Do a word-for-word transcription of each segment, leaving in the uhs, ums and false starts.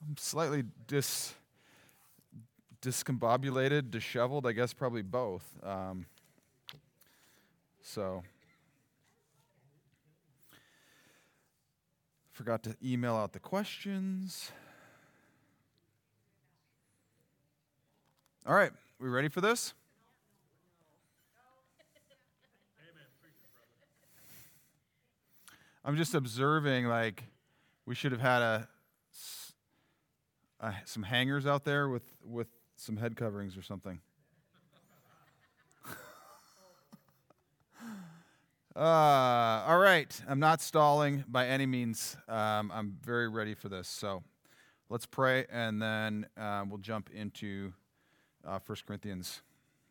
I'm slightly dis discombobulated, disheveled, I guess probably both. Um, so, forgot to email out the questions. All right, we ready for this? I'm just observing, like, we should have had a, a some hangers out there with, with some head coverings or something. uh, all right, I'm not stalling by any means. Um, I'm very ready for this. So let's pray, and then uh, we'll jump into uh, First Corinthians.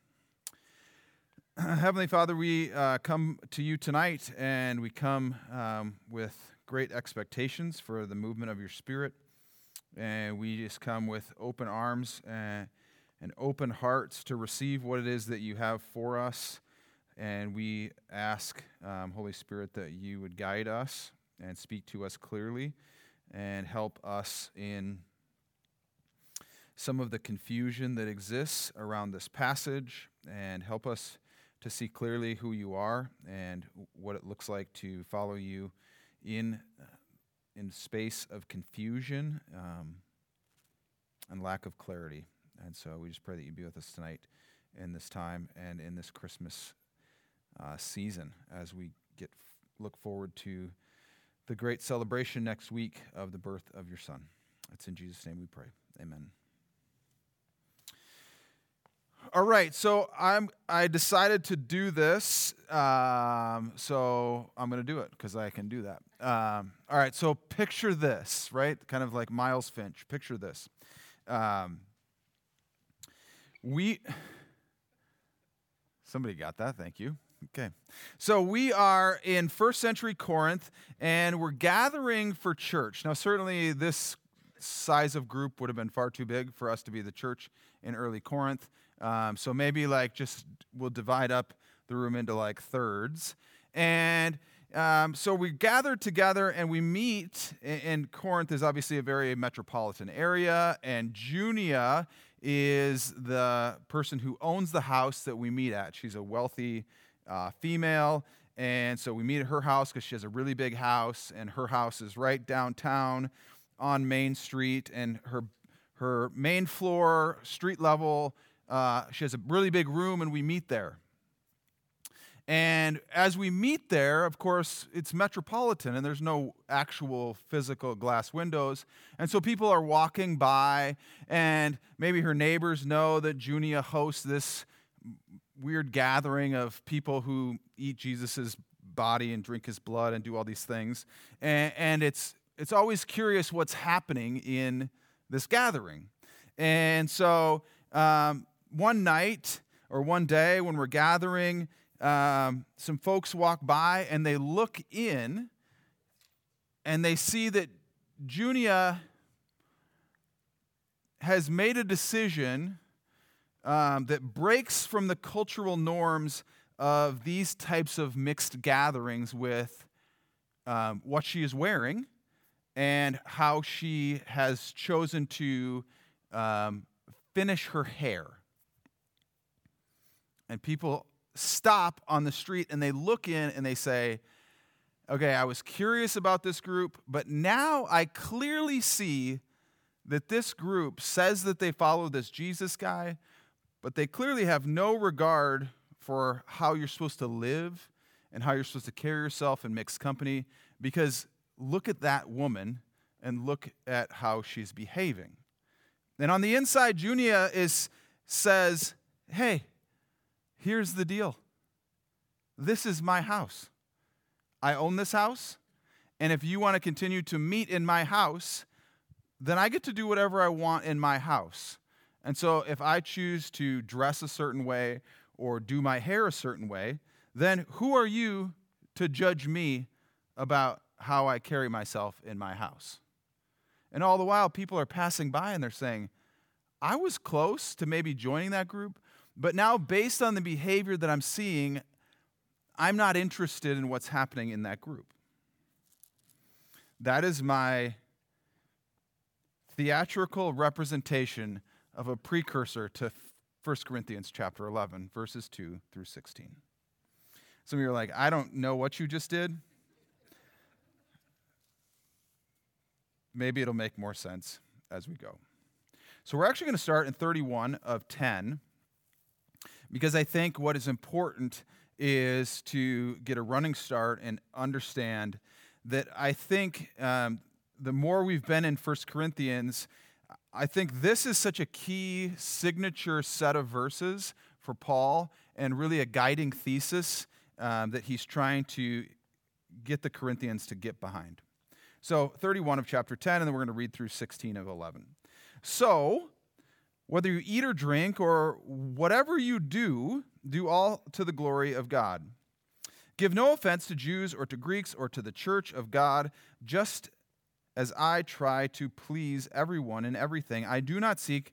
Heavenly Father, we uh, come to you tonight, and we come um, with great expectations for the movement of your Spirit, and we just come with open arms and, and open hearts to receive what it is that you have for us, and we ask, um, Holy Spirit, that you would guide us and speak to us clearly and help us in some of the confusion that exists around this passage, and help us to see clearly who you are and what it looks like to follow you in uh, in space of confusion um, and lack of clarity. And so we just pray that you be with us tonight in this time and in this Christmas uh, season as we get look forward to the great celebration next week of the birth of your Son. It's in Jesus' name we pray. Amen. All right, so I'm. I decided to do this, um, so I'm going to do it because I can do that. Um, all right, so picture this, right? Kind of like Miles Finch. Picture this. Um, we. Somebody got that. Thank you. Okay, so we are in first century Corinth, and we're gathering for church. Now, certainly this size of group would have been far too big for us to be the church in early Corinth. Um, so maybe like just we'll divide up the room into like thirds. And um, so we gather together and we meet, and Corinth is obviously a very metropolitan area, and Junia is the person who owns the house that we meet at. She's a wealthy uh, female, and so we meet at her house because she has a really big house, and her house is right downtown on Main Street, and her her main floor, street level, Uh, she has a really big room, and we meet there. And as we meet there, of course, it's metropolitan, and there's no actual physical glass windows. And so people are walking by, and maybe her neighbors know that Junia hosts this weird gathering of people who eat Jesus' body and drink his blood and do all these things. And, and it's it's always curious what's happening in this gathering. And so Um, one night or one day when we're gathering, um, some folks walk by and they look in and they see that Junia has made a decision um, that breaks from the cultural norms of these types of mixed gatherings with um, what she is wearing and how she has chosen to um, finish her hair. And people stop on the street and they look in and they say, okay, I was curious about this group, but now I clearly see that this group says that they follow this Jesus guy, but they clearly have no regard for how you're supposed to live and how you're supposed to carry yourself in mixed company, because look at that woman and look at how she's behaving. And on the inside, Junia is says, hey, here's the deal. This is my house. I own this house, and if you want to continue to meet in my house, then I get to do whatever I want in my house. And so if I choose to dress a certain way or do my hair a certain way, then who are you to judge me about how I carry myself in my house? And all the while, people are passing by and they're saying, I was close to maybe joining that group, but now based on the behavior that I'm seeing, I'm not interested in what's happening in that group. That is my theatrical representation of a precursor to First Corinthians chapter eleven, verses two through sixteen. Some of you are like, I don't know what you just did. Maybe it'll make more sense as we go. So we're actually going to start in thirty-one of ten, because I think what is important is to get a running start and understand that I think um, the more we've been in First Corinthians, I think this is such a key signature set of verses for Paul and really a guiding thesis um, that he's trying to get the Corinthians to get behind. So thirty-one of chapter ten, and then we're going to read through sixteen of eleven. So, whether you eat or drink or whatever you do, do all to the glory of God. Give no offense to Jews or to Greeks or to the church of God, just as I try to please everyone in everything. I do not seek,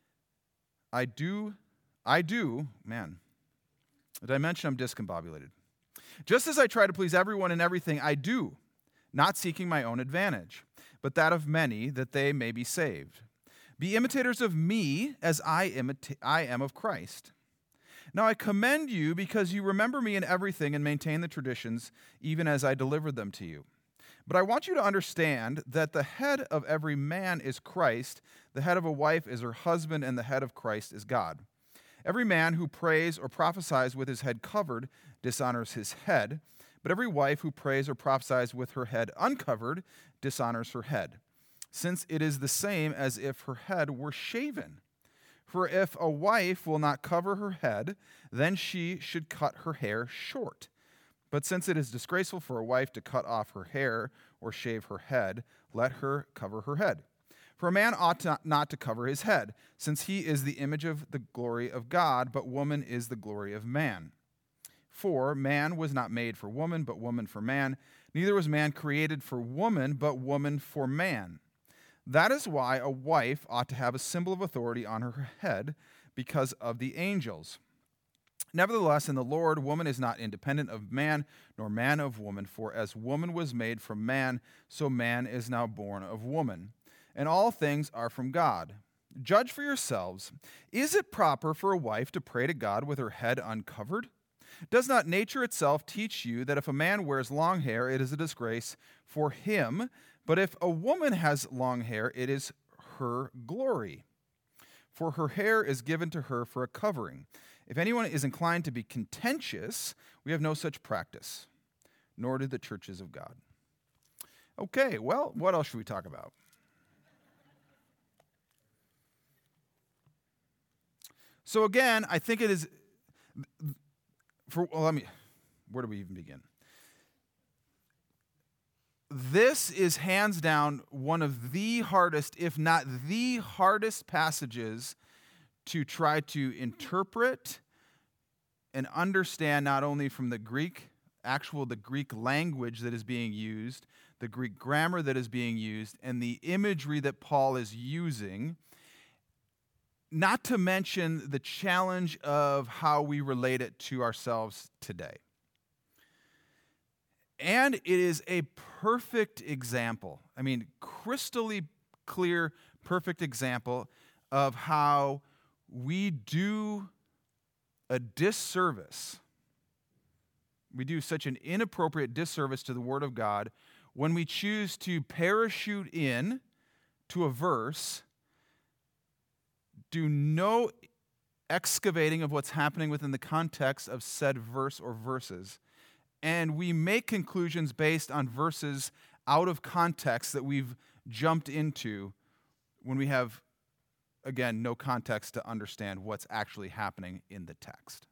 I do, I do, man, did I mention I'm discombobulated? Just as I try to please everyone in everything, I do, not seeking my own advantage, but that of many, that they may be saved. Be imitators of me as I, imita- I am of Christ. Now I commend you because you remember me in everything and maintain the traditions, even as I delivered them to you. But I want you to understand that the head of every man is Christ, the head of a wife is her husband, and the head of Christ is God. Every man who prays or prophesies with his head covered dishonors his head, but every wife who prays or prophesies with her head uncovered dishonors her head, since it is the same as if her head were shaven. For if a wife will not cover her head, then she should cut her hair short. But since it is disgraceful for a wife to cut off her hair or shave her head, let her cover her head. For a man ought to not to cover his head, since he is the image of the glory of God, but woman is the glory of man. For man was not made for woman, but woman for man. Neither was man created for woman, but woman for man. That is why a wife ought to have a symbol of authority on her head, because of the angels. Nevertheless, in the Lord, woman is not independent of man, nor man of woman, for as woman was made from man, so man is now born of woman. And all things are from God. Judge for yourselves. Is it proper for a wife to pray to God with her head uncovered? Does not nature itself teach you that if a man wears long hair, it is a disgrace for him, but if a woman has long hair, it is her glory? For her hair is given to her for a covering. If anyone is inclined to be contentious, we have no such practice, nor do the churches of God. Okay, well, what else should we talk about? So again, I think it is, for, well, let me, where do we even begin? This is hands down one of the hardest, if not the hardest passages to try to interpret and understand, not only from the Greek, actual the Greek language that is being used, the Greek grammar that is being used, and the imagery that Paul is using, not to mention the challenge of how we relate it to ourselves today. And it is a perfect example, I mean, crystally clear, perfect example of how we do a disservice. We do such an inappropriate disservice to the Word of God when we choose to parachute in to a verse, do no excavating of what's happening within the context of said verse or verses, and we make conclusions based on verses out of context that we've jumped into when we have, again, no context to understand what's actually happening in the text.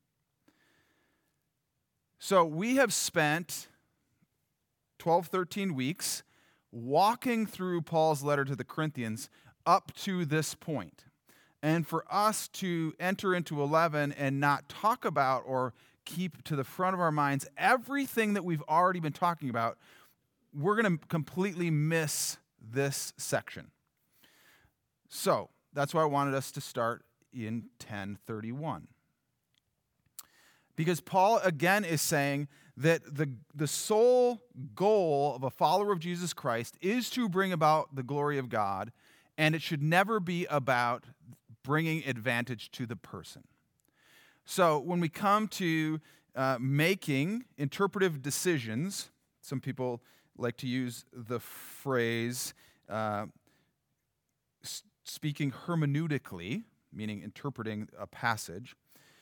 So we have spent twelve, thirteen weeks walking through Paul's letter to the Corinthians up to this point. And for us to enter into eleven and not talk about or keep to the front of our minds everything that we've already been talking about, we're going to completely miss this section. So that's why I wanted us to start in ten thirty-one. Because Paul, again, is saying that the, the sole goal of a follower of Jesus Christ is to bring about the glory of God, and it should never be about bringing advantage to the person. So when we come to uh, making interpretive decisions, some people like to use the phrase uh, speaking hermeneutically, meaning interpreting a passage.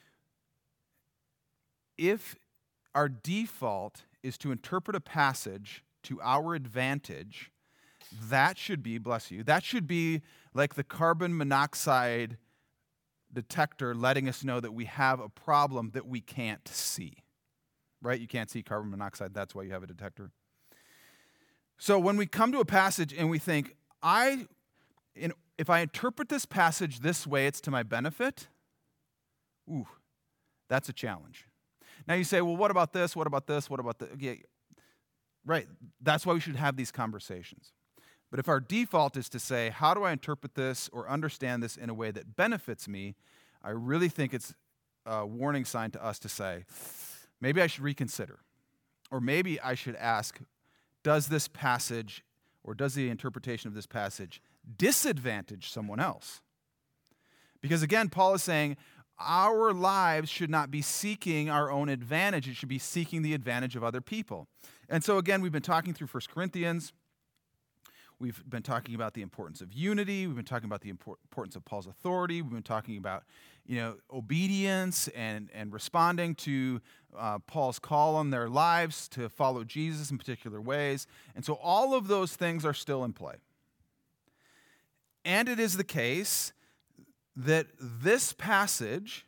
If our default is to interpret a passage to our advantage, that should be, bless you, that should be like the carbon monoxide detector letting us know that we have a problem that we can't see. Right? You can't see carbon monoxide, that's why you have a detector. So when we come to a passage and we think, I, in, if I interpret this passage this way, it's to my benefit, ooh, that's a challenge. Now you say, well, what about this? What about this? What about this? Yeah, right, that's why we should have these conversations. But if our default is to say, how do I interpret this or understand this in a way that benefits me, I really think it's a warning sign to us to say, maybe I should reconsider. Or maybe I should ask, does this passage or does the interpretation of this passage disadvantage someone else? Because again, Paul is saying our lives should not be seeking our own advantage. It should be seeking the advantage of other people. And so again, we've been talking through First Corinthians. We've been talking about the importance of unity. We've been talking about the importance of Paul's authority. We've been talking about, you know, obedience and, and responding to uh, Paul's call on their lives to follow Jesus in particular ways. And so all of those things are still in play. And it is the case that this passage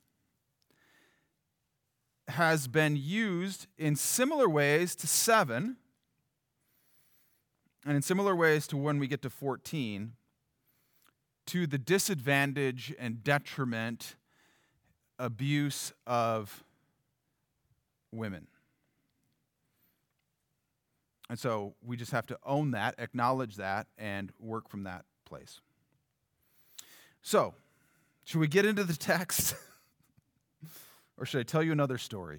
has been used in similar ways to seven, and in similar ways to when we get to fourteen, to the disadvantage and detriment, abuse of women. And so we just have to own that, acknowledge that, and work from that place. So, should we get into the text? Or should I tell you another story?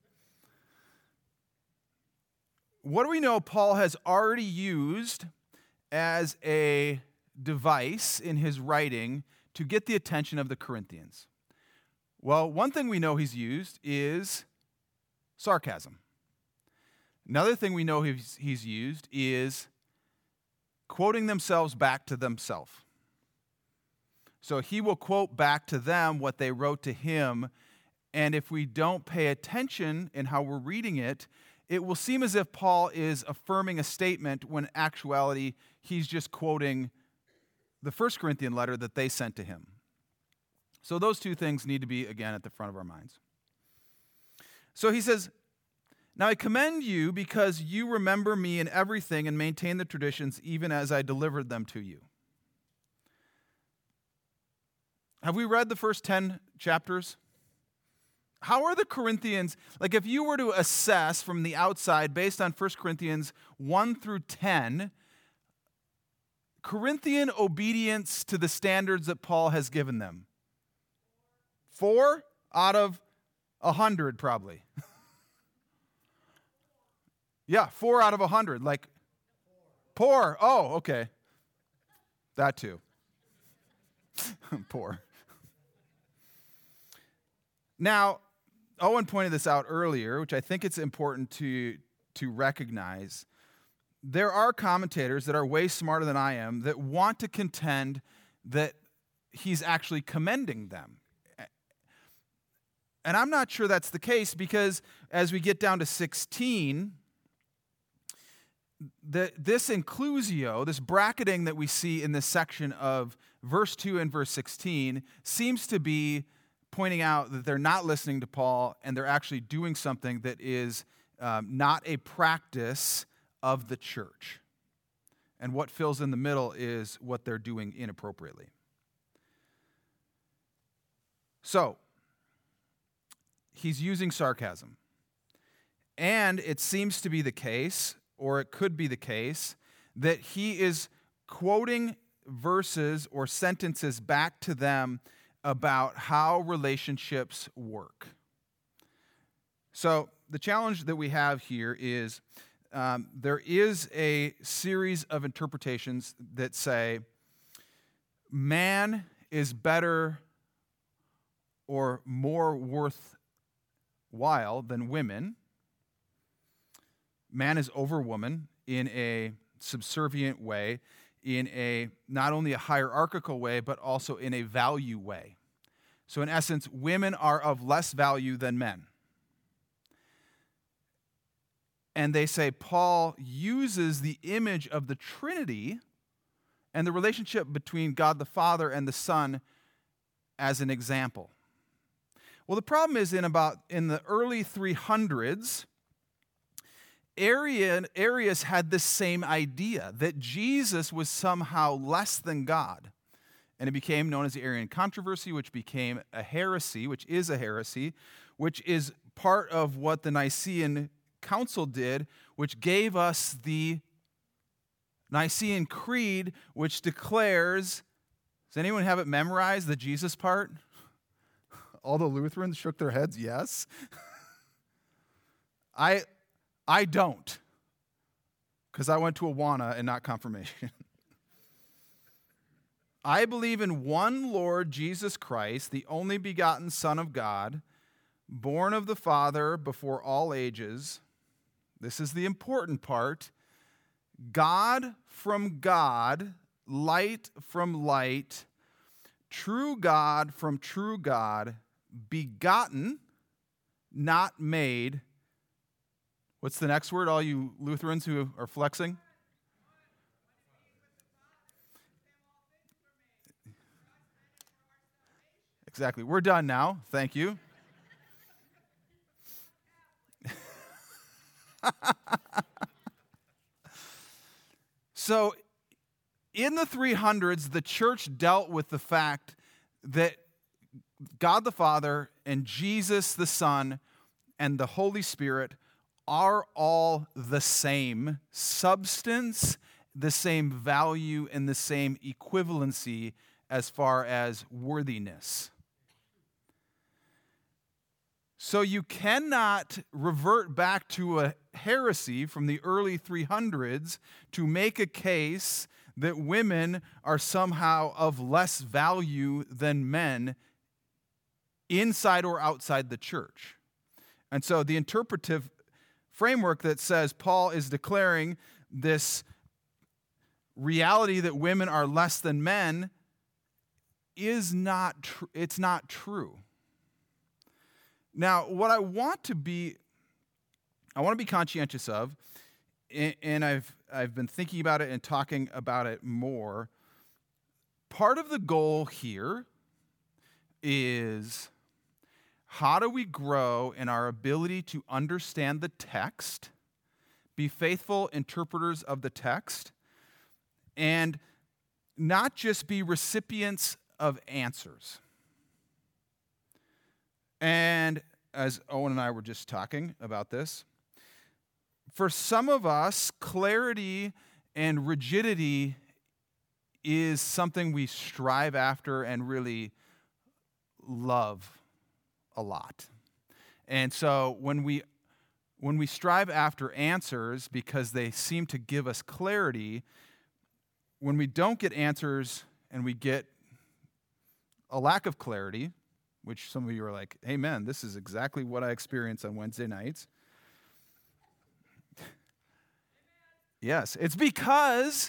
What do we know Paul has already used as a device in his writing to get the attention of the Corinthians? Well, one thing we know he's used is sarcasm. Another thing we know he's, he's used is quoting themselves back to themselves. So he will quote back to them what they wrote to him, and if we don't pay attention in how we're reading it, it will seem as if Paul is affirming a statement when in actuality he's just quoting the First Corinthian letter that they sent to him. So those two things need to be, again, at the front of our minds. So he says, "Now I commend you because you remember me in everything and maintain the traditions even as I delivered them to you." Have we read the first ten chapters? How are the Corinthians, like if you were to assess from the outside based on First Corinthians one through ten, Corinthian obedience to the standards that Paul has given them? Four out of a hundred, probably. Yeah, four out of a hundred. Like, poor. Oh, okay. That too. Poor. Now, Owen pointed this out earlier, which I think it's important to, to recognize. There are commentators that are way smarter than I am that want to contend that he's actually commending them. And I'm not sure that's the case because as we get down to sixteen, the, this inclusio, this bracketing that we see in this section of verse two and verse sixteen seems to be pointing out that they're not listening to Paul and they're actually doing something that is um, not a practice of the church. And what fills in the middle is what they're doing inappropriately. So, he's using sarcasm. And it seems to be the case, or it could be the case, that he is quoting verses or sentences back to them about how relationships work. So the challenge that we have here is um, there is a series of interpretations that say man is better or more worthwhile than women. Man is over woman in a subservient way, in a not only a hierarchical way, but also in a value way. So in essence, women are of less value than men. And they say Paul uses the image of the Trinity and the relationship between God the Father and the Son as an example. Well, the problem is in about in the early three hundreds, Arian, Arius had this same idea that Jesus was somehow less than God. And it became known as the Arian controversy, which became a heresy, which is a heresy, which is part of what the Nicene Council did, which gave us the Nicene Creed, which declares, does anyone have it memorized, the Jesus part? All the Lutherans shook their heads, yes. I I don't, because I went to Awana and not confirmation. I believe in one Lord Jesus Christ, the only begotten Son of God, born of the Father before all ages. This is the important part. God from God, light from light, true God from true God, begotten, not made. What's the next word, all you Lutherans who are flexing? Exactly. We're done now. Thank you. So, in the three hundreds, the church dealt with the fact that God the Father and Jesus the Son and the Holy Spirit are all the same substance, the same value, and the same equivalency as far as worthiness. So you cannot revert back to a heresy from the early three hundreds to make a case that women are somehow of less value than men inside or outside the church. And so the interpretive framework that says Paul is declaring this reality that women are less than men is not tr- it's not true. Now, what I want to be I want to be conscientious of, and I've I've been thinking about it and talking about it more. Part of the goal here is how do we grow in our ability to understand the text, be faithful interpreters of the text, and not just be recipients of answers. And as Owen and I were just talking about this, for some of us, clarity and rigidity is something we strive after and really love a lot. And so when we when we strive after answers because they seem to give us clarity, when we don't get answers and we get a lack of clarity, which some of you are like, amen, this is exactly what I experience on Wednesday nights. Yes, it's because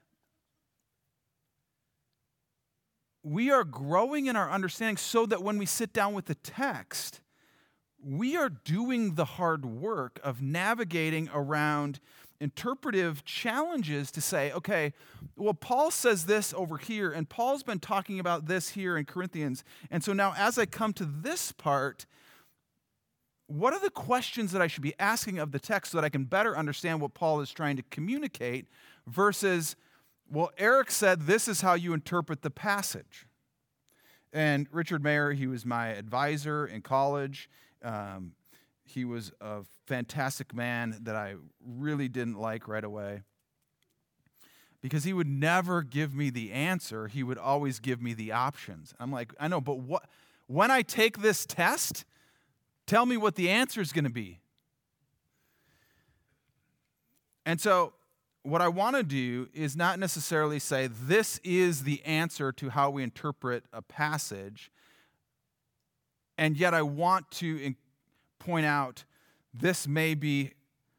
we are growing in our understanding so that when we sit down with the text, we are doing the hard work of navigating around interpretive challenges to say, okay, well, Paul says this over here, and Paul's been talking about this here in Corinthians. And so now as I come to this part, what are the questions that I should be asking of the text so that I can better understand what Paul is trying to communicate versus, well, Eric said this is how you interpret the passage. And Richard Mayer, he was my advisor in college. Um, he was a fantastic man that I really didn't like right away because he would never give me the answer. He would always give me the options. I'm like, I know, but what? When I take this test, tell me what the answer is going to be. And so what I want to do is not necessarily say this is the answer to how we interpret a passage, and yet I want to in- point out this may be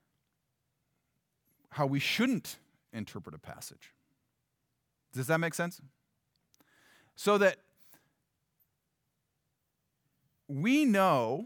how we shouldn't interpret a passage. Does that make sense? So that we know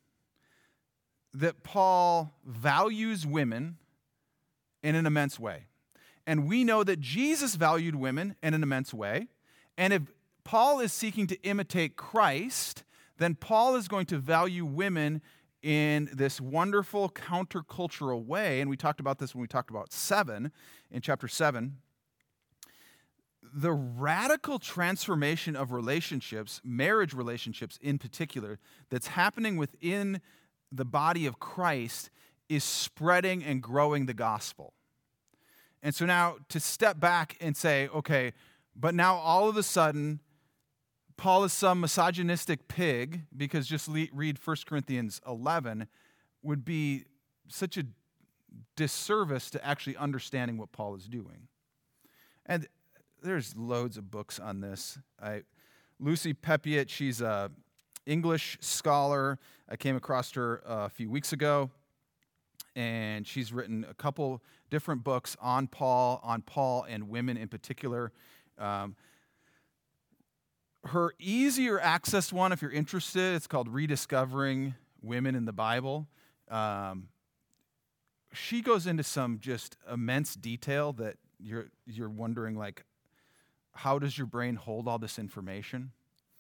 that Paul values women in an immense way. And we know that Jesus valued women in an immense way. And if Paul is seeking to imitate Christ, then Paul is going to value women in this wonderful countercultural way. And we talked about this when we talked about seven, in chapter seven. The radical transformation of relationships, marriage relationships in particular, that's happening within the body of Christ is spreading and growing the gospel. And so now to step back and say, okay, but now all of a sudden, Paul is some misogynistic pig, because just read First Corinthians eleven would be such a disservice to actually understanding what Paul is doing. And there's loads of books on this. I, Lucy Peppiatt, she's a English scholar. I came across her uh, a few weeks ago, and she's written a couple different books on Paul, on Paul and women in particular. Um, her easier access one, if you're interested, it's called Rediscovering Women in the Bible. Um, she goes into some just immense detail that you're you're wondering, like, how does your brain hold all this information?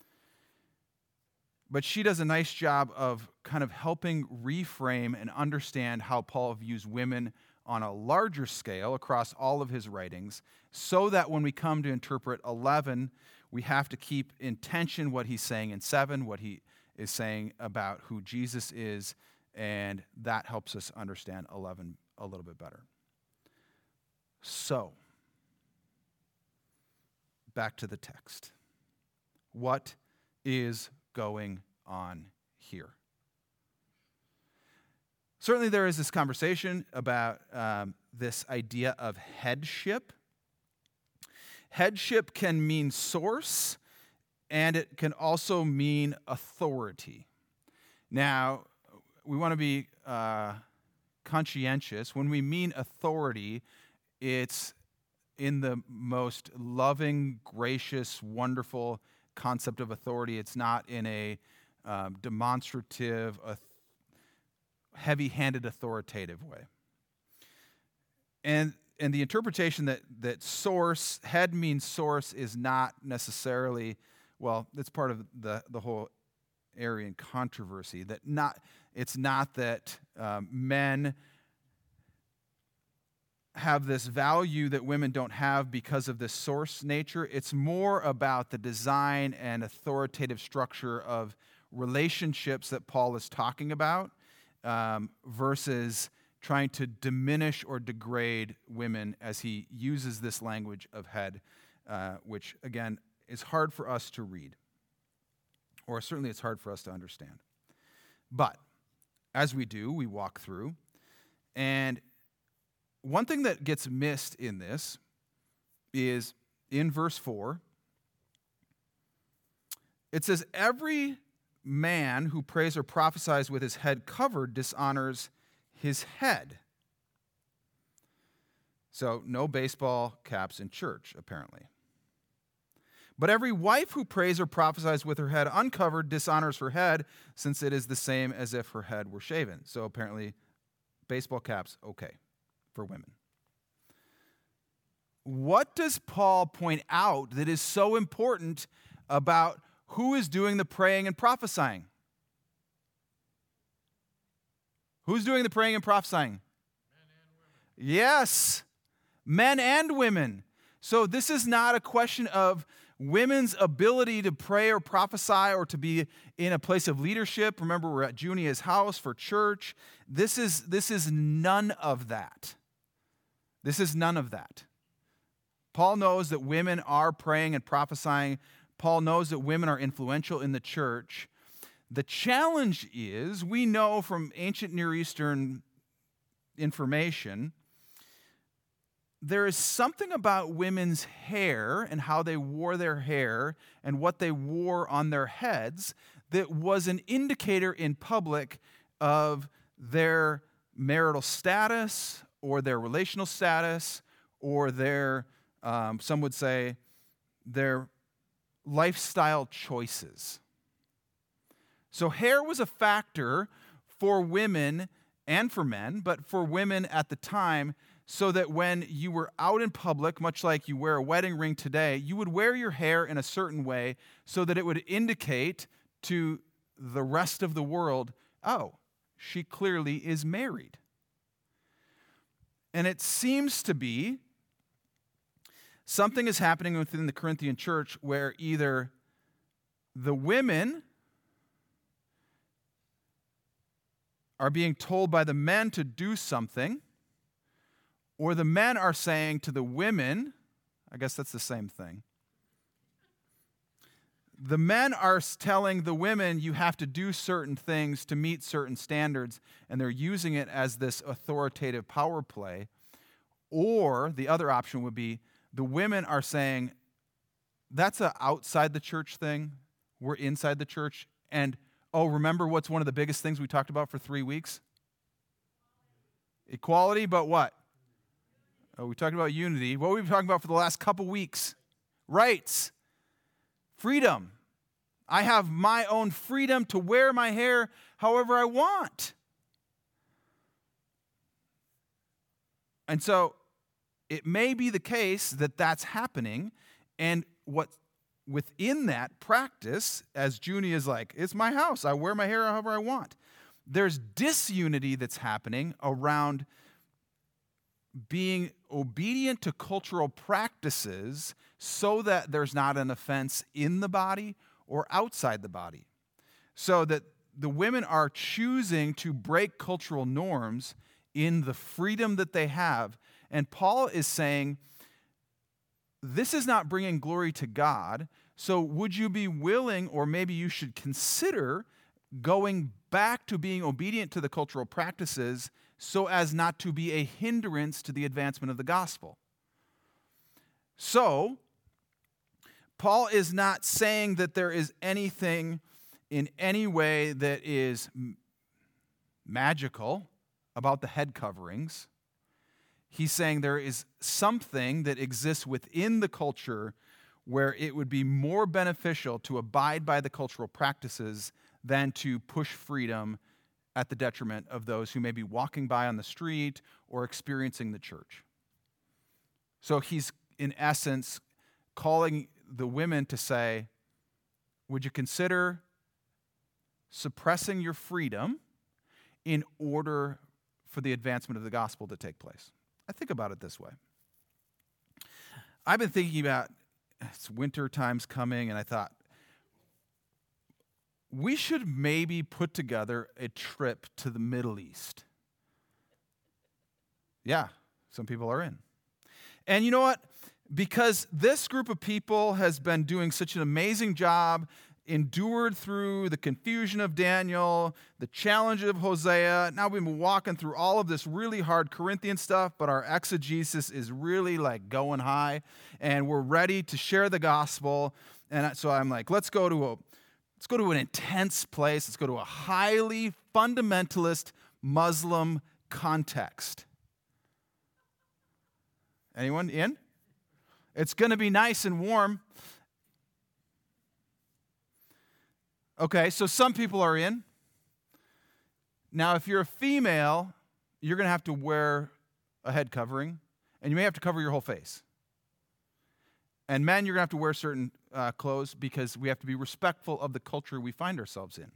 But she does a nice job of kind of helping reframe and understand how Paul views women on a larger scale across all of his writings, so that when we come to interpret eleven, we have to keep in tension what he's saying in seven, what he is saying about who Jesus is, and that helps us understand eleven a little bit better. So, back to the text. What is going on here? Certainly there is this conversation about um, this idea of headship. Headship can mean source, and it can also mean authority. Now, we want to be uh, conscientious. When we mean authority, it's in the most loving, gracious, wonderful concept of authority. It's not in a um, demonstrative, uh, heavy-handed, authoritative way. And and the interpretation that that source, head means source, is not necessarily, well, it's part of the, the whole Arian controversy, that not it's not that um, men have this value that women don't have because of this source nature. It's more about the design and authoritative structure of relationships that Paul is talking about, um, versus trying to diminish or degrade women as he uses this language of head, uh, which, again, is hard for us to read, or certainly it's hard for us to understand. But as we do, we walk through, and one thing that gets missed in this is in verse four, it says, every man who prays or prophesies with his head covered dishonors his head. So no baseball caps in church, apparently. But every wife who prays or prophesies with her head uncovered dishonors her head, since it is the same as if her head were shaven. So apparently, baseball caps, okay, for women. What does Paul point out that is so important about who is doing the praying and prophesying? Who's doing the praying and prophesying? Men and women. Yes, men and women. So this is not a question of women's ability to pray or prophesy or to be in a place of leadership. Remember, we're at Junia's house for church. This is, this is none of that. This is none of that. Paul knows that women are praying and prophesying. Paul knows that women are influential in the church. The challenge is, we know from ancient Near Eastern information there is something about women's hair and how they wore their hair and what they wore on their heads that was an indicator in public of their marital status or their relational status or their, um, some would say, their lifestyle choices. So hair was a factor for women and for men, but for women at the time, so that when you were out in public, much like you wear a wedding ring today, you would wear your hair in a certain way so that it would indicate to the rest of the world, oh, she clearly is married. And it seems to be something is happening within the Corinthian church where either the women are being told by the men to do something, or the men are saying to the women, I guess that's the same thing. The men are telling the women you have to do certain things to meet certain standards, and they're using it as this authoritative power play. Or the other option would be the women are saying, that's an outside the church thing. We're inside the church. And, oh, remember what's one of the biggest things we talked about for three weeks? Equality, but what? Oh, we talked about unity. What have we been talking about for the last couple weeks? Rights. Freedom. I have my own freedom to wear my hair however I want. And so it may be the case that that's happening, and what within that practice, as Junie is like, it's my house, I wear my hair however I want. There's disunity that's happening around being obedient to cultural practices so that there's not an offense in the body or outside the body. So that the women are choosing to break cultural norms in the freedom that they have. And Paul is saying, this is not bringing glory to God, so would you be willing, or maybe you should consider going back to being obedient to the cultural practices so as not to be a hindrance to the advancement of the gospel. So, Paul is not saying that there is anything in any way that is m- magical about the head coverings. He's saying there is something that exists within the culture where it would be more beneficial to abide by the cultural practices than to push freedom at the detriment of those who may be walking by on the street or experiencing the church. So he's, in essence, calling the women to say, would you consider suppressing your freedom in order for the advancement of the gospel to take place? I think about it this way. I've been thinking about, it's winter time's coming, and I thought, we should maybe put together a trip to the Middle East. Yeah, some people are in. And you know what? Because this group of people has been doing such an amazing job, endured through the confusion of Daniel, the challenge of Hosea. Now we've been walking through all of this really hard Corinthian stuff, but our exegesis is really like going high, and we're ready to share the gospel. And so I'm like, let's go to a let's go to an intense place. Let's go to a highly fundamentalist Muslim context. Anyone in? It's going to be nice and warm. Okay, so some people are in. Now, if you're a female, you're going to have to wear a head covering, and you may have to cover your whole face. And men, you're going to have to wear certain uh, clothes because we have to be respectful of the culture we find ourselves in.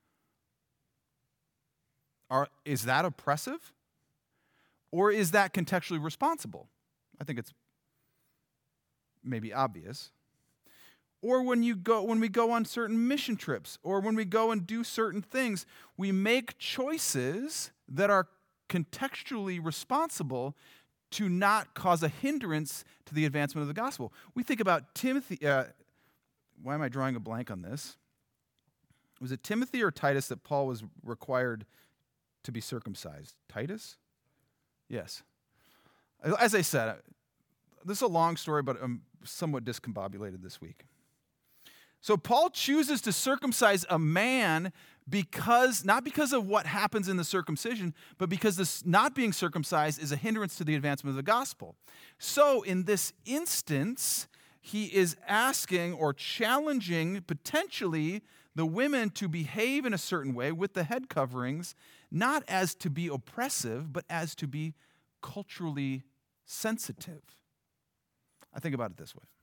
Are, is that oppressive? Or is that contextually responsible? I think it's maybe obvious. Or when you go, when we go on certain mission trips, or when we go and do certain things, we make choices that are contextually responsible to not cause a hindrance to the advancement of the gospel. We think about Timothy. Uh, why am I drawing a blank on this? Was it Timothy or Titus that Paul was required to be circumcised? Titus? Yes. As I said, this is a long story, but I'm somewhat discombobulated this week. So Paul chooses to circumcise a man because, not because of what happens in the circumcision, but because this not being circumcised is a hindrance to the advancement of the gospel. So in this instance, he is asking or challenging potentially the women to behave in a certain way with the head coverings, not as to be oppressive, but as to be culturally sensitive. I think about it this way.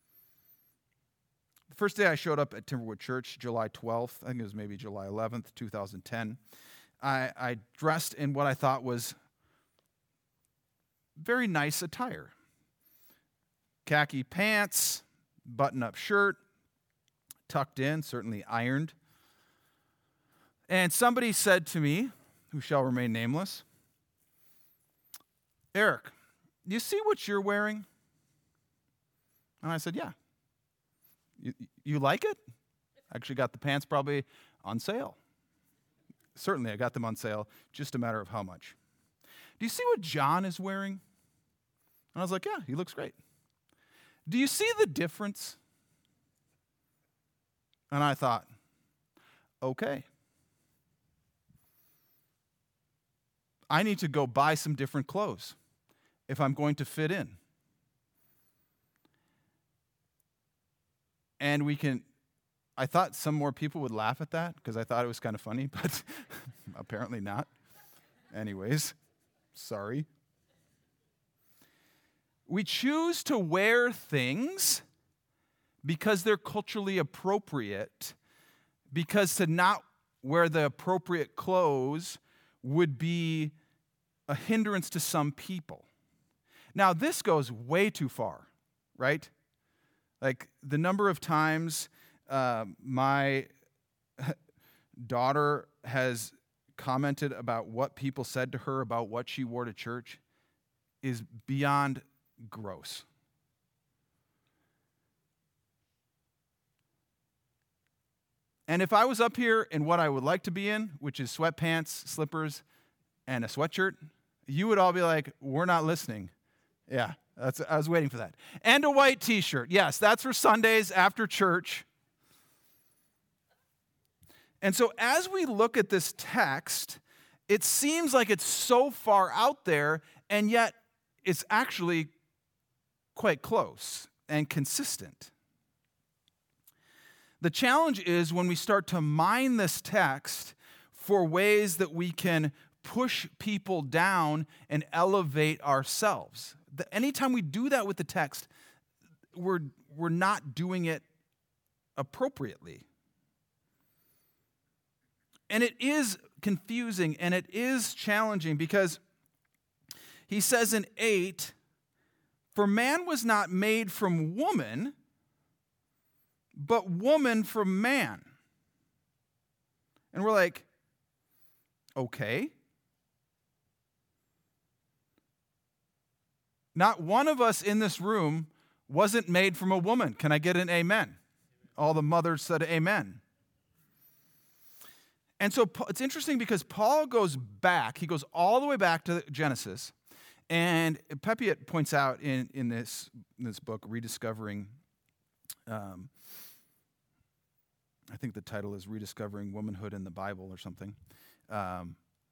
The first day I showed up at Timberwood Church, July twelfth, I think it was maybe July eleventh, two thousand ten, I, I dressed in what I thought was very nice attire. Khaki pants, button-up shirt, tucked in, certainly ironed. And somebody said to me, who shall remain nameless, "Eric, do you see what you're wearing?" And I said, "Yeah." You, you like it? I actually got the pants probably on sale. Certainly, I got them on sale, just a matter of how much. "Do you see what John is wearing?" And I was like, "Yeah, he looks great." "Do you see the difference?" And I thought, okay. I need to go buy some different clothes if I'm going to fit in. And we can, I thought some more people would laugh at that because I thought it was kind of funny, but apparently not. Anyways, sorry. We choose to wear things because they're culturally appropriate, because to not wear the appropriate clothes would be a hindrance to some people. Now, this goes way too far, right? Like the number of times uh, my daughter has commented about what people said to her about what she wore to church is beyond gross. And if I was up here in what I would like to be in, which is sweatpants, slippers, and a sweatshirt, you would all be like, "We're not listening." Yeah, that's, I was waiting for that. And a white t-shirt. Yes, that's for Sundays after church. And so as we look at this text, it seems like it's so far out there, and yet it's actually quite close and consistent. The challenge is when we start to mine this text for ways that we can push people down and elevate ourselves. The, anytime we do that with the text, we're, we're not doing it appropriately. And it is confusing and it is challenging because he says in eight, "For man was not made from woman, but woman from man." And we're like, okay. Not one of us in this room wasn't made from a woman. Can I get an amen? All the mothers said amen. And so it's interesting because Paul goes back, he goes all the way back to Genesis, and Pepiot points out in, in, this, in this book, Rediscovering, um, I think the title is Rediscovering Womanhood in the Bible or something. Um,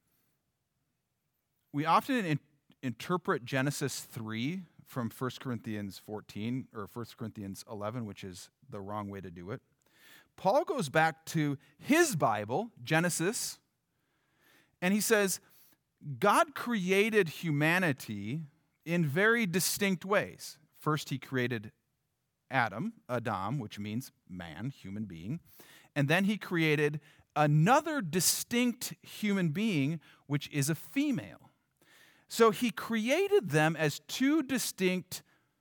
we often in, interpret Genesis three from First Corinthians fourteen or First Corinthians eleven, which is the wrong way to do it. Paul goes back to his Bible, Genesis, and he says, God created humanity in very distinct ways. First, he created Adam, Adam, which means man, human being. And then he created another distinct human being, which is a female. So he created them as two distinct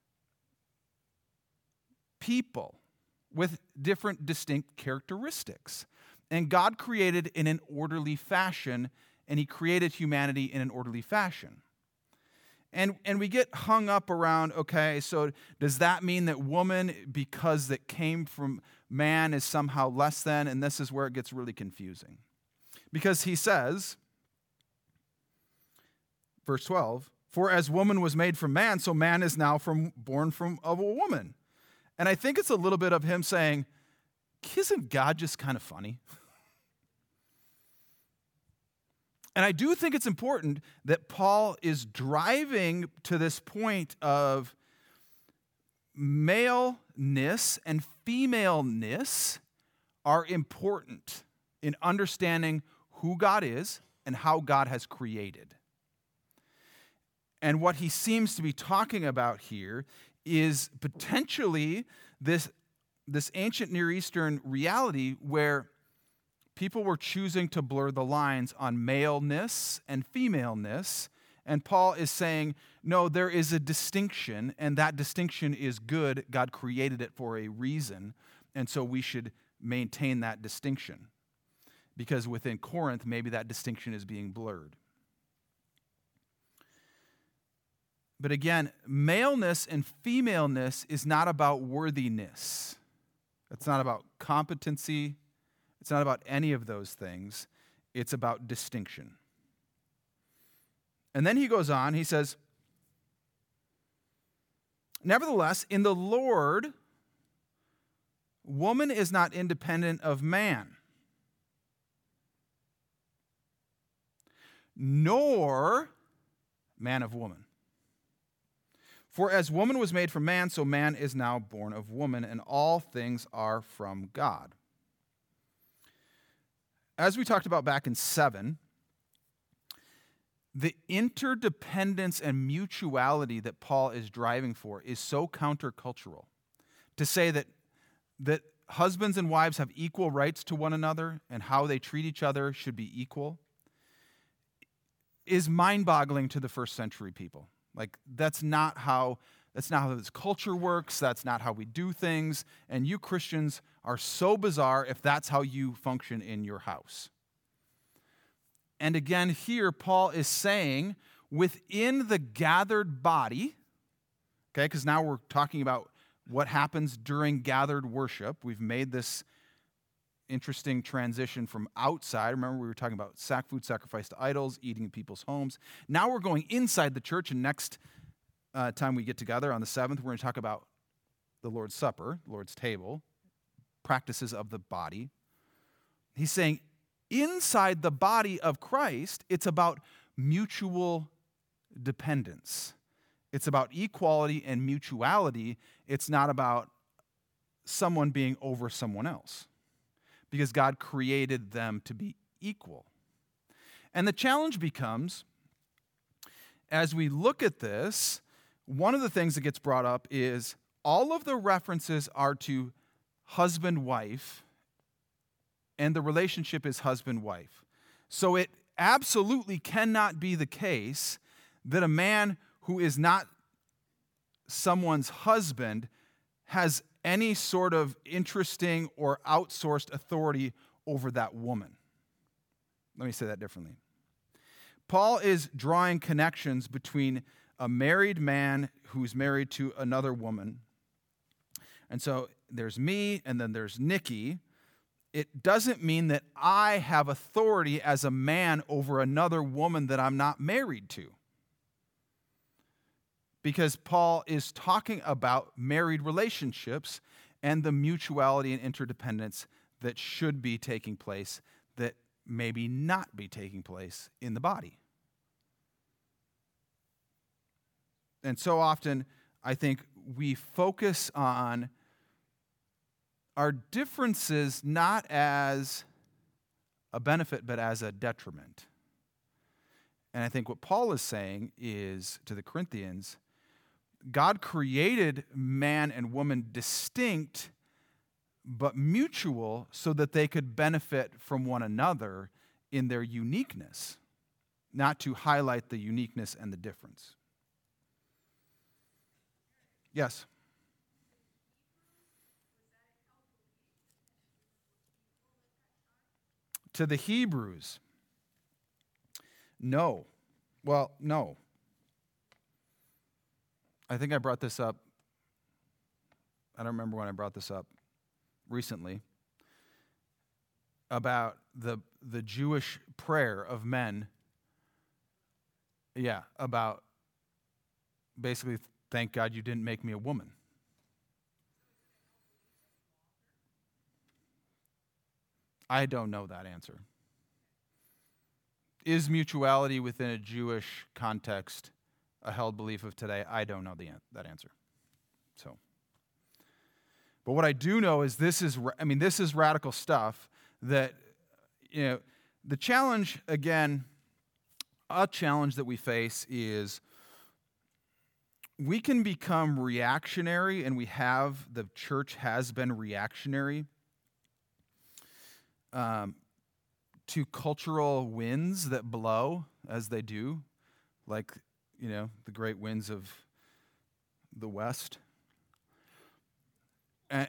people with different distinct characteristics. And God created in an orderly fashion, and he created humanity in an orderly fashion. And, and we get hung up around, okay, so does that mean that woman, because that came from man, is somehow less than? And this is where it gets really confusing. Because he says, verse twelve, For as woman was made from man, so man is now from born from of a woman. And I think it's a little bit of him saying, isn't God just kind of funny? And I do think it's important that Paul is driving to this point of maleness and femaleness are important in understanding who God is and how God has created. And what he seems to be talking about here is potentially this, this ancient Near Eastern reality where people were choosing to blur the lines on maleness and femaleness. And Paul is saying, no, there is a distinction, and that distinction is good. God created it for a reason, and so we should maintain that distinction. Because within Corinth, maybe that distinction is being blurred. But again, maleness and femaleness is not about worthiness. It's not about competency. It's not about any of those things. It's about distinction. And then he goes on, he says, nevertheless, in the Lord, woman is not independent of man, nor man of woman. For as woman was made from man, so man is now born of woman, and all things are from God. As we talked about back in seven, the interdependence and mutuality that Paul is driving for is so countercultural. To say that, that husbands and wives have equal rights to one another and how they treat each other should be equal is mind-boggling to the first century people. Like, that's not how that's not how this culture works. That's not how we do things. And you Christians are so bizarre if that's how you function in your house. And again, here Paul is saying within the gathered body, okay, because now we're talking about what happens during gathered worship. We've made this interesting transition from outside. Remember, we were talking about sac food sacrificed to idols, eating in people's homes. Now we're going inside the church, and next uh, time we get together on the seventh, we're going to talk about the Lord's Supper, the Lord's table, practices of the body. He's saying inside the body of Christ, it's about mutual dependence. It's about equality and mutuality. It's not about someone being over someone else, because God created them to be equal. And the challenge becomes, as we look at this, one of the things that gets brought up is all of the references are to husband-wife, and the relationship is husband-wife. So it absolutely cannot be the case that a man who is not someone's husband has any sort of interesting or outsourced authority over that woman. Let me say that differently. Paul is drawing connections between a married man who's married to another woman. And so there's me, and then there's Nikki. It doesn't mean that I have authority as a man over another woman that I'm not married to. Because Paul is talking about married relationships and the mutuality and interdependence that should be taking place that maybe not be taking place in the body. And so often, I think we focus on our differences not as a benefit, but as a detriment. And I think what Paul is saying is to the Corinthians, God created man and woman distinct but mutual so that they could benefit from one another in their uniqueness, not to highlight the uniqueness and the difference. Yes? To the Hebrews, no. Well, no. I think I brought this up. I don't remember when I brought this up recently about the the Jewish prayer of men. Yeah, about basically, thank God you didn't make me a woman. I don't know that answer. Is mutuality within a Jewish context a held belief of today? I don't know the an- that answer. So, but what I do know is this is, ra- I mean, this is radical stuff that, you know, the challenge, again, a challenge that we face is we can become reactionary, and we have, the church has been reactionary um, to cultural winds that blow as they do, like, you know, the great winds of the West. And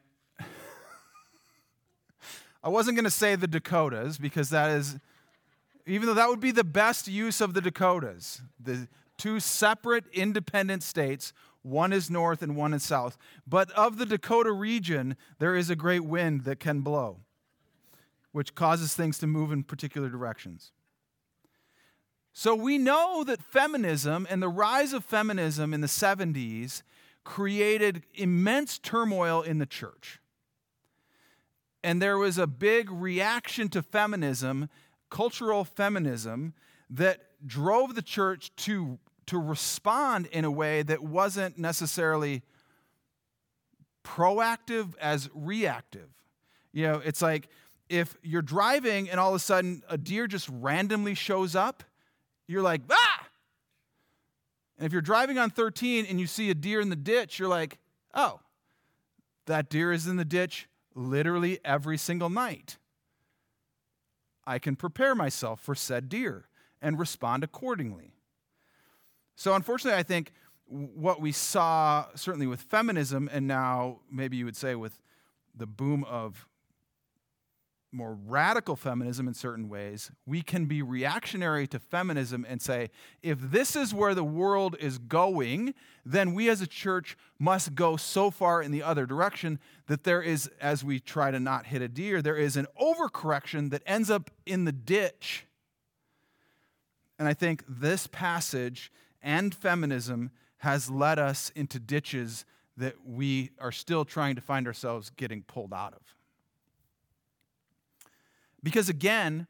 I wasn't going to say the Dakotas, because that is, even though that would be the best use of the Dakotas, the two separate independent states, one is north and one is south. But of the Dakota region, there is a great wind that can blow, which causes things to move in particular directions. So we know that feminism and the rise of feminism in the seventies created immense turmoil in the church. And there was a big reaction to feminism, cultural feminism, that drove the church to, to respond in a way that wasn't necessarily proactive as reactive. You know, it's like if you're driving and all of a sudden a deer just randomly shows up, you're like, ah! And if you're driving on thirteen and you see a deer in the ditch, you're like, oh, that deer is in the ditch literally every single night. I can prepare myself for said deer and respond accordingly. So unfortunately, I think what we saw, certainly with feminism, and now maybe you would say with the boom of more radical feminism in certain ways, we can be reactionary to feminism and say, if this is where the world is going, then we as a church must go so far in the other direction that there is, as we try to not hit a deer, there is an overcorrection that ends up in the ditch. And I think this passage and feminism has led us into ditches that we are still trying to find ourselves getting pulled out of. Because again,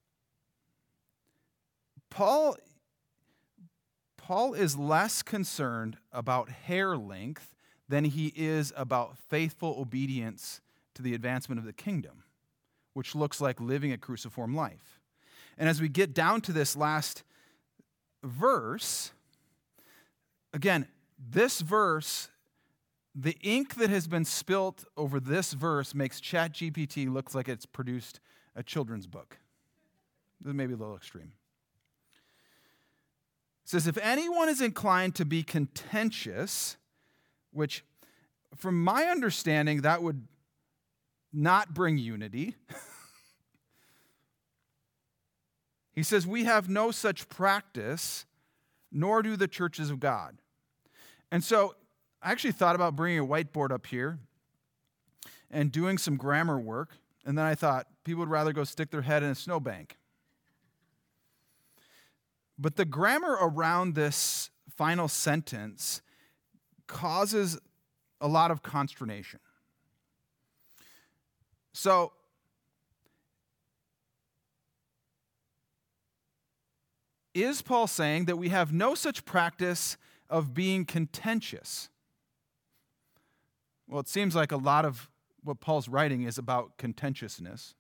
Paul, Paul is less concerned about hair length than he is about faithful obedience to the advancement of the kingdom, which looks like living a cruciform life. And as we get down to this last verse, again, this verse, the ink that has been spilt over this verse makes ChatGPT look like it's produced a children's book. This may be a little extreme. It says, if anyone is inclined to be contentious, which from my understanding, that would not bring unity. He says, we have no such practice, nor do the churches of God. And so I actually thought about bringing a whiteboard up here and doing some grammar work. And then I thought people would rather go stick their head in a snowbank. But the grammar around this final sentence causes a lot of consternation. So, is Paul saying that we have no such practice of being contentious? Well, it seems like a lot of what Paul's writing is about contentiousness.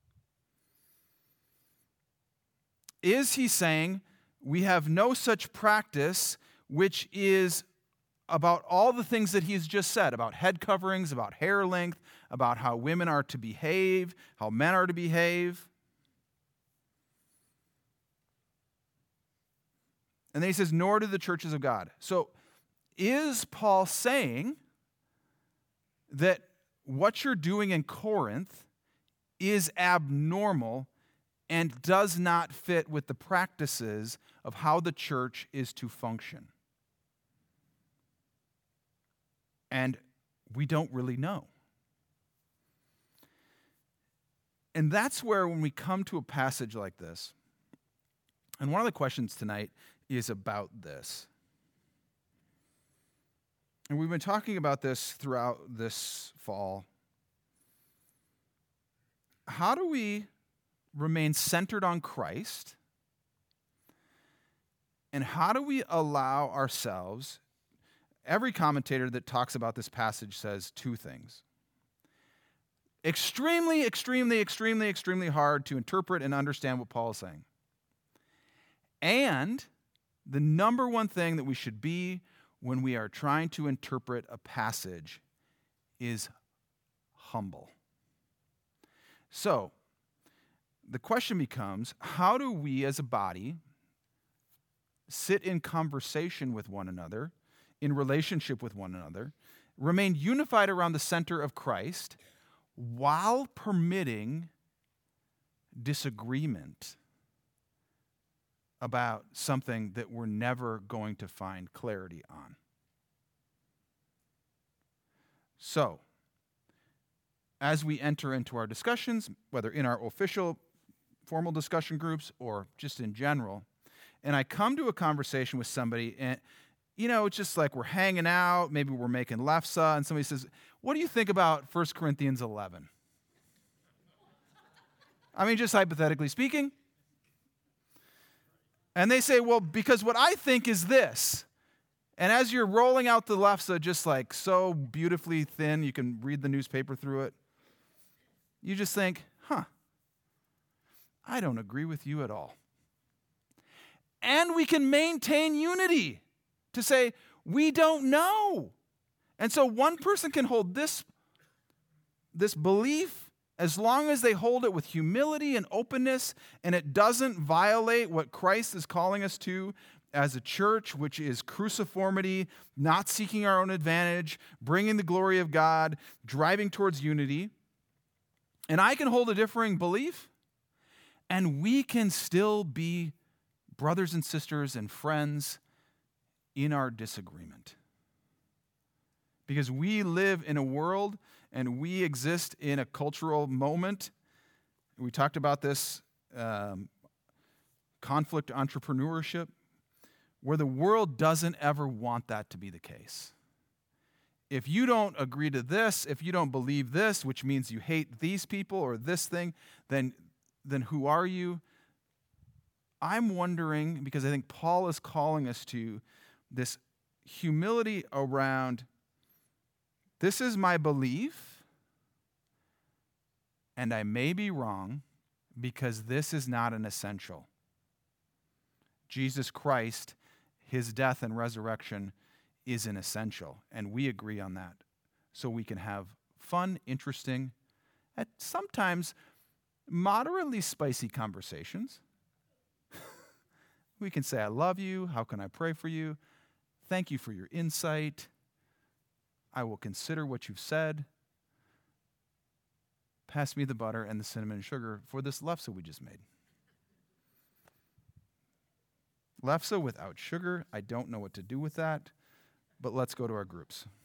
Is he saying we have no such practice, which is about all the things that he's just said, about head coverings, about hair length, about how women are to behave, how men are to behave? And then he says, nor do the churches of God. So is Paul saying that what you're doing in Corinth is abnormal and does not fit with the practices of how the church is to function? And we don't really know. And that's where, when we come to a passage like this, and one of the questions tonight is about this. And we've been talking about this throughout this fall. How do we remain centered on Christ? And how do we allow ourselves, every commentator that talks about this passage says two things. Extremely, extremely, extremely, extremely hard to interpret and understand what Paul is saying. And the number one thing that we should be when we are trying to interpret a passage is humble. So, the question becomes, how do we as a body sit in conversation with one another, in relationship with one another, remain unified around the center of Christ, while permitting disagreement about something that we're never going to find clarity on? So, as we enter into our discussions, whether in our official formal discussion groups or just in general, and I come to a conversation with somebody, and you know, it's just like we're hanging out, maybe we're making lefsa, and somebody says, what do you think about First Corinthians eleven? I mean, just hypothetically speaking. And they say, well, because what I think is this. And as you're rolling out the lefsa, just like so beautifully thin, you can read the newspaper through it, you just think, huh, I don't agree with you at all. And we can maintain unity to say, we don't know. And so one person can hold this, this belief as long as they hold it with humility and openness, and it doesn't violate what Christ is calling us to as a church, which is cruciformity, not seeking our own advantage, bringing the glory of God, driving towards unity. And I can hold a differing belief, and we can still be brothers and sisters and friends in our disagreement. Because we live in a world and we exist in a cultural moment. We talked about this um, conflict entrepreneurship, where the world doesn't ever want that to be the case. If you don't agree to this, if you don't believe this, which means you hate these people or this thing, then, then who are you? I'm wondering, because I think Paul is calling us to this humility around, this is my belief, and I may be wrong because this is not an essential. Jesus Christ, his death and resurrection is an essential, and we agree on that. So we can have fun, interesting, at sometimes moderately spicy conversations. We can say, I love you. How can I pray for you? Thank you for your insight. I will consider what you've said. Pass me the butter and the cinnamon and sugar for this lefse we just made. Lefse without sugar, I don't know what to do with that, but let's go to our groups.